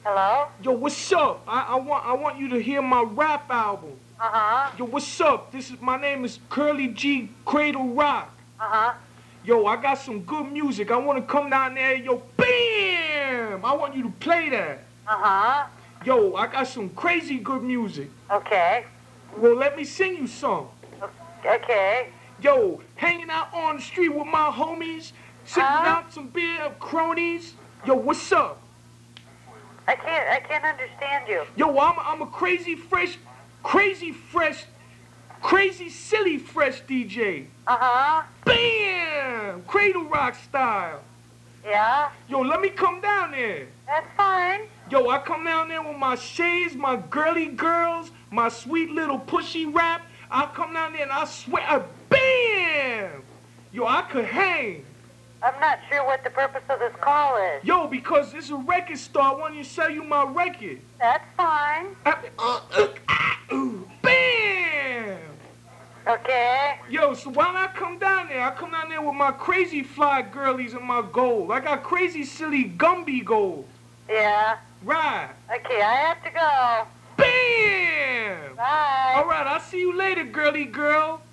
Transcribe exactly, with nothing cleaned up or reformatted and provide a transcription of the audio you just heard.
Hello? Yo, what's up? I, I want I want you to hear my rap album. Uh-huh. Yo, what's up? This is my name is Curly G Cradle Rock. Uh-huh. Yo, I got some good music. I want to come down there. Yo, bam! I want you to play that. Uh-huh. Yo, I got some crazy good music. Okay. Well, let me sing you some. Okay. Yo, hanging out on the street with my homies, sipping Huh? out some beer, cronies. Yo, what's up? I can't I can't understand you. Yo, I'm, I'm a crazy fresh, crazy fresh, crazy silly fresh D J. Uh-huh. Bam! Cradle Rock style. Yeah? Yo, let me come down there. That's fine. Yo, I come down there with my shades, my girly girls, my sweet little pushy rap. I come down there and I swear, uh, bam! Yo, I could hang. I'm not sure what the purpose of this call is. Yo, because it's a record store. I want you to sell you my record. That's fine. Uh, uh, uh, ah, ooh, bam! Okay. Yo, so while I come down there, I come down there with my crazy fly girlies and my gold. I got crazy silly Gumby gold. Yeah. Right. Okay, I have to go. Bam! Bye. All right, I'll see you later, girly girl.